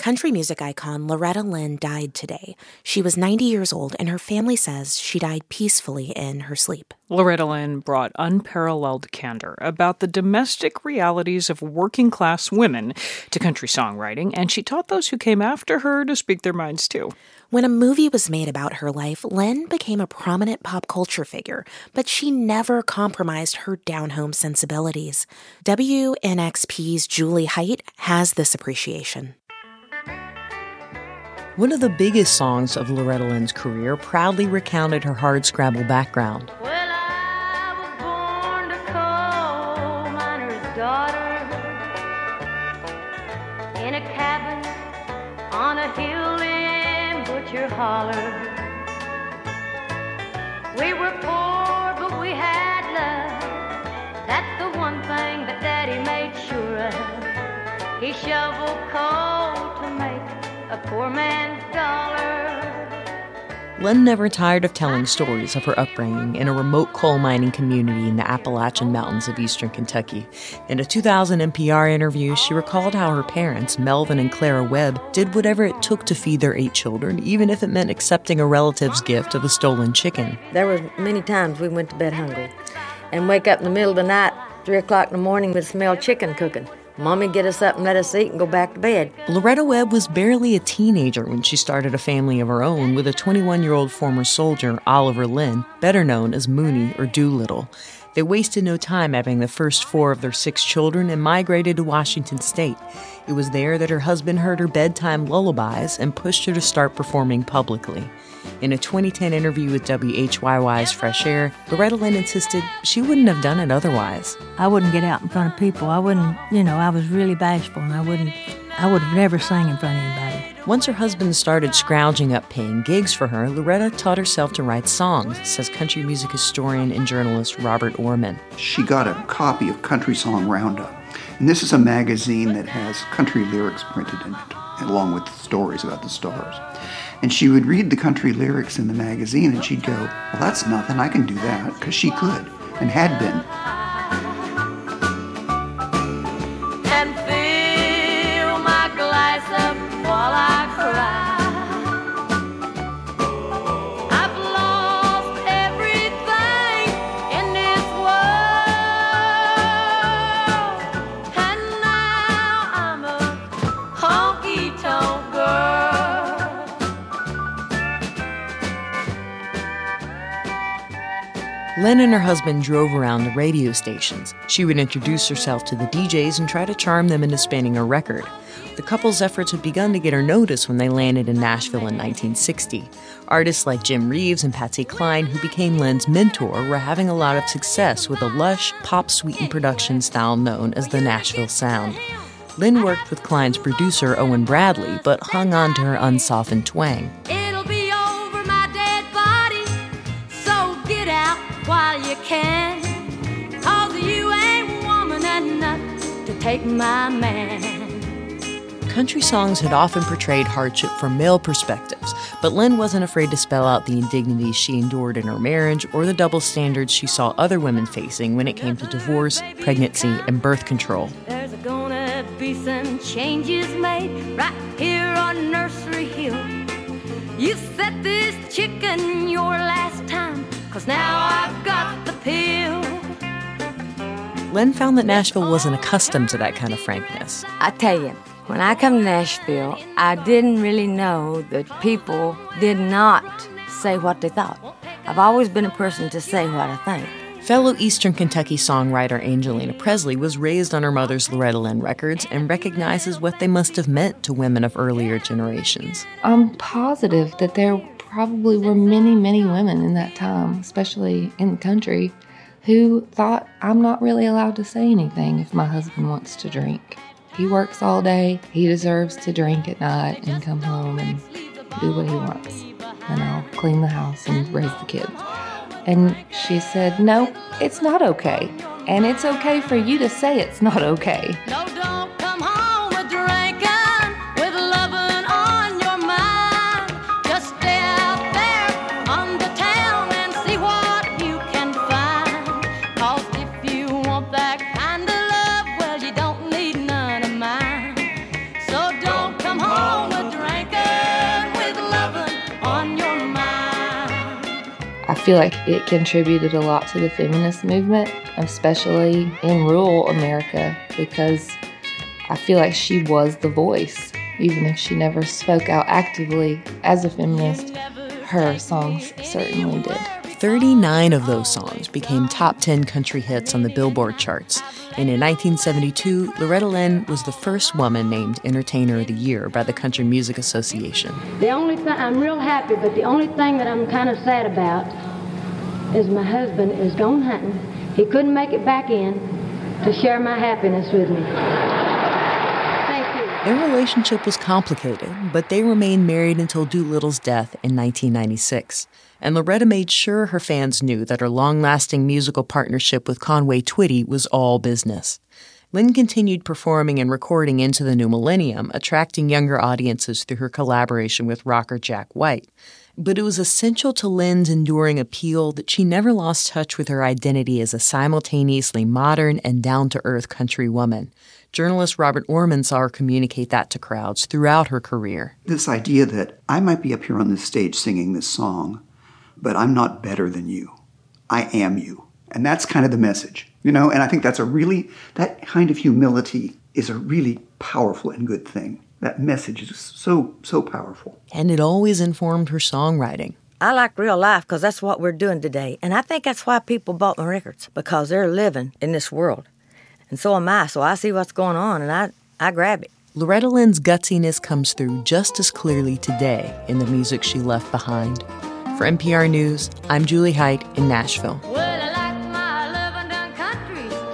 Country music icon Loretta Lynn died today. She was 90 years old, and her family says she died peacefully in her sleep. Loretta Lynn brought unparalleled candor about the domestic realities of working-class women to country songwriting, and she taught those who came after her to speak their minds, too. When a movie was made about her life, Lynn became a prominent pop culture figure, but she never compromised her down-home sensibilities. WNXP's Julie Height has this appreciation. One of the biggest songs of Loretta Lynn's career proudly recounted her hardscrabble background. Well, I was born a coal miner's daughter in a cabin on a hill in Butcher Holler. We were poor, but we had love. That's the one thing that Daddy made sure of. He shoveled coal to make a poor man's dollar. Lynn never tired of telling stories of her upbringing in a remote coal mining community in the Appalachian Mountains of eastern Kentucky. In a 2000 NPR interview, she recalled how her parents, Melvin and Clara Webb, did whatever it took to feed their 8 children, even if it meant accepting a relative's gift of a stolen chicken. There were many times we went to bed hungry and wake up in the middle of the night, 3 o'clock in the morning, we'd smell chicken cooking. Mommy'd get us up and let us eat and go back to bed. Loretta Webb was barely a teenager when she started a family of her own with a 21-year-old former soldier, Oliver Lynn, better known as Mooney or Doolittle. They wasted no time having the first 4 of their 6 children and migrated to Washington State. It was there that her husband heard her bedtime lullabies and pushed her to start performing publicly. In a 2010 interview with WHYY's Fresh Air, Loretta Lynn insisted she wouldn't have done it otherwise. I wouldn't get out in front of people. I wouldn't, I was really bashful, and I would have never sang in front of anybody. Once her husband started scrounging up paying gigs for her, Loretta taught herself to write songs, says country music historian and journalist Robert Orman. She got a copy of Country Song Roundup, and this is a magazine that has country lyrics printed in it, along with stories about the stars. And she would read the country lyrics in the magazine, and she'd go, well, that's nothing, I can do that, because she could, and had been. And fill my glass up while I cry. I've lost everything in this world, and now I'm a honky-tonk girl. Lynn and her husband drove around the radio stations. She would introduce herself to the DJs and try to charm them into spinning a record. The couple's efforts had begun to get her notice when they landed in Nashville in 1960. Artists like Jim Reeves and Patsy Cline, who became Lynn's mentor, were having a lot of success with a lush, pop-sweetened production style known as the Nashville Sound. Lynn worked with Cline's producer, Owen Bradley, but hung on to her unsoftened twang. It'll be over my dead body, so get out while you can, 'cause you ain't woman enough to take my man. Country songs had often portrayed hardship from male perspectives, but Lynn wasn't afraid to spell out the indignities she endured in her marriage or the double standards she saw other women facing when it came to divorce, pregnancy, and birth control. There's gonna be some changes made right here on Nursery Hill. You set this chicken your last time, 'cause now I've got the pill. Lynn found that Nashville wasn't accustomed to that kind of frankness. I tell you, when I come to Nashville, I didn't really know that people did not say what they thought. I've always been a person to say what I think. Fellow Eastern Kentucky songwriter Angelina Presley was raised on her mother's Loretta Lynn records and recognizes what they must have meant to women of earlier generations. I'm positive that there probably were many, many women in that time, especially in the country, who thought, I'm not really allowed to say anything if my husband wants to drink. He works all day, he deserves to drink at night and come home and do what he wants. And I'll clean the house and raise the kids. And she said, no, it's not okay. And it's okay for you to say it's not okay. No, don't come home a drinking with loving on your mind. Just stay out there on the town and see what you can find. 'Cause if you want that kind of love, well, you don't need none of mine. So don't come home feel like it contributed a lot to the feminist movement, especially in rural America, because I feel like she was the voice. Even if she never spoke out actively as a feminist, her songs certainly did. 39 of those songs became top 10 country hits on the Billboard charts. And in 1972, Loretta Lynn was the first woman named Entertainer of the Year by the Country Music Association. The only thing, I'm real happy, but the only thing that I'm kind of sad about is my husband is gone hunting. He couldn't make it back in to share my happiness with me. Thank you. Their relationship was complicated, but they remained married until Doolittle's death in 1996. And Loretta made sure her fans knew that her long-lasting musical partnership with Conway Twitty was all business. Lynn continued performing and recording into the new millennium, attracting younger audiences through her collaboration with rocker Jack White. But it was essential to Lynn's enduring appeal that she never lost touch with her identity as a simultaneously modern and down-to-earth country woman. Journalist Robert Orman saw her communicate that to crowds throughout her career. This idea that I might be up here on this stage singing this song, but I'm not better than you. I am you. And that's kind of the message, and I think that kind of humility is a really powerful and good thing. That message is so, so powerful. And it always informed her songwriting. I like real life because that's what we're doing today. And I think that's why people bought my records, because they're living in this world. And so am I. So I see what's going on, and I grab it. Loretta Lynn's gutsiness comes through just as clearly today in the music she left behind. For NPR News, I'm Julie Height in Nashville.